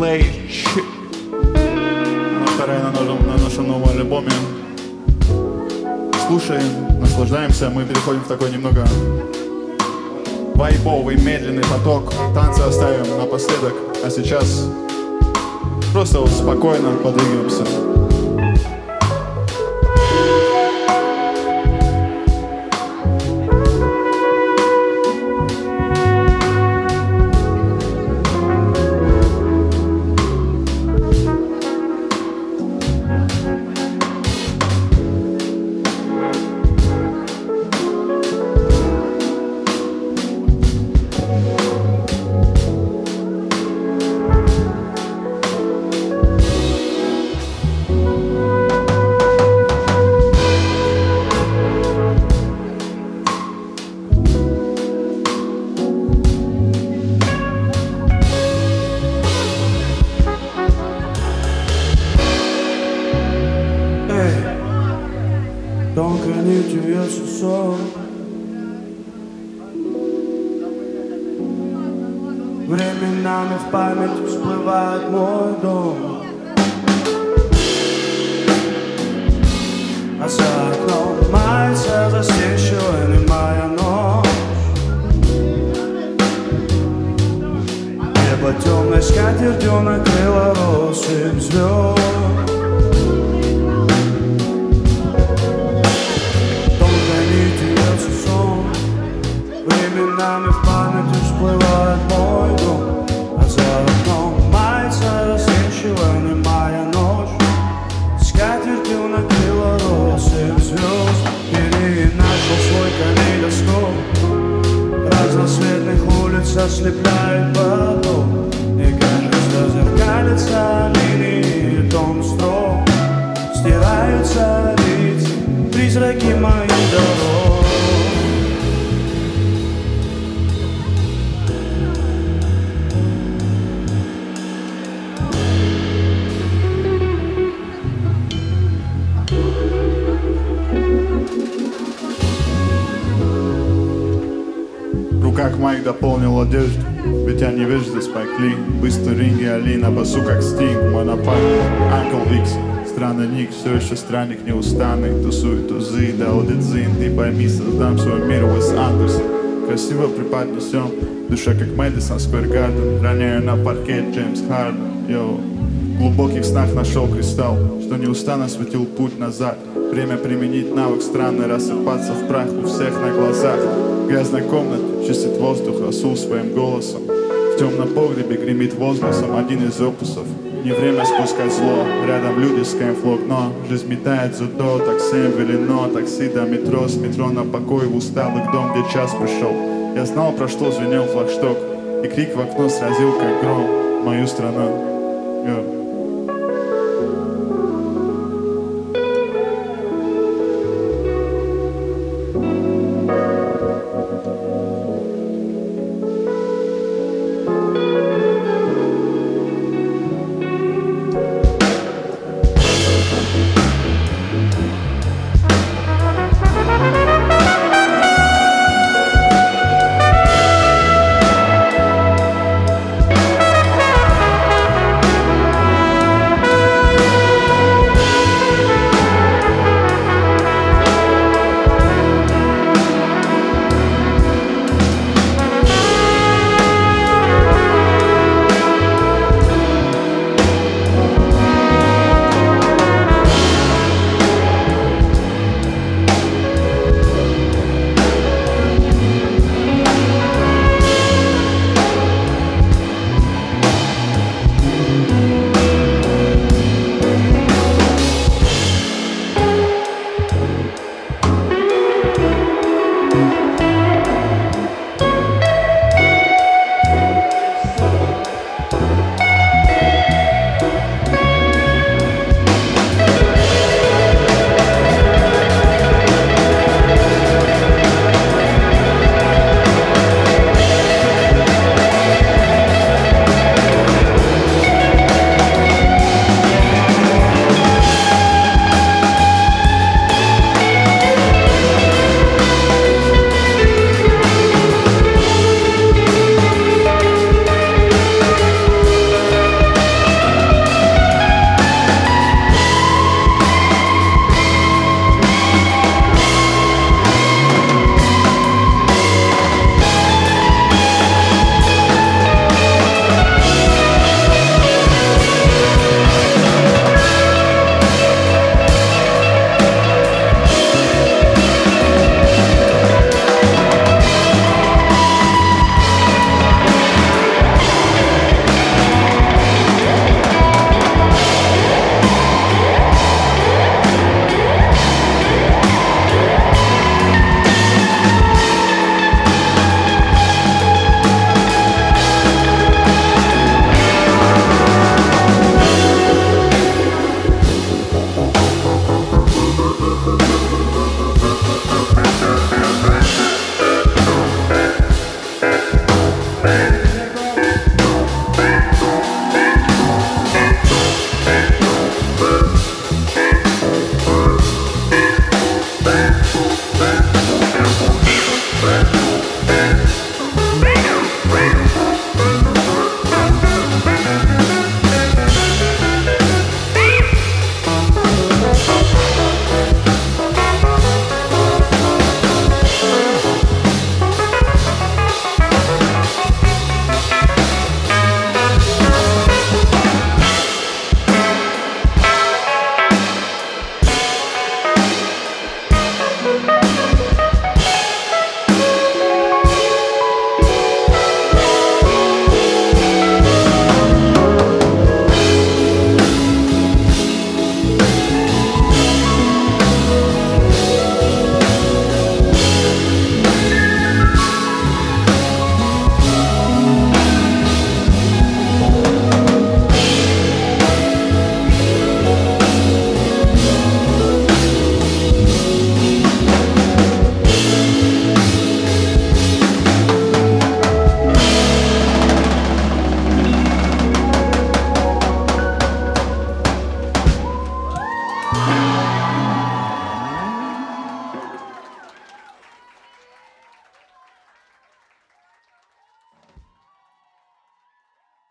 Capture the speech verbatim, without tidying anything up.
Play. Она вторая на нашем, на нашем новом альбоме. Слушаем, наслаждаемся. Мы переходим в такой немного вайбовый, медленный поток. Танцы оставим напоследок. А сейчас просто вот спокойно подвигаемся. Тонко нитью вьется сон. Временами в память всплывает мой дом. А за окном мается застенчивая немая ночь. Небо темной скатертью накрыло россыпь звезд. Временами в памяти всплывает мой дом. А за окном мается застенчивая немая ночь. Скатертью накрыла россыпь звезд. Переначал свой калейдоскоп. Разноцветных улиц ослепляет поток. И кажется, зеркалится линии том строк. Стираются лица, призраки моих дорог. Как Майк дополнил одежду, ведь я не вижу здесь Спайк Ли. Быстро ринги Али на басу как Стинг. Монопай, Анкл Икс, странный ник, все еще странник неустанный. Тусует тузы, да одет-зин. Ты пойми, создам свой мир, Уэс Андерсон. Красиво преподнесем, душа как Мэдисон Сквер Гарден. Роняю на паркет Джеймс Харден. Йоу. В глубоких снах нашел кристалл, что неустанно светил путь назад. Время применить навык странный, рассыпаться в прах у всех на глазах. Грязная комната чистит воздух, Расул своим голосом. В темном погребе гремит возгласом один из опусов. Не время спускать зло, рядом люди с кэмфлог, но жизнь метает зудо, так всем велено. Такси до метро, с метро на покой в усталый дом, где час пришел. Я знал, про что звенел флагшток, и крик в окно сразил, как гром, мою страну. Yo.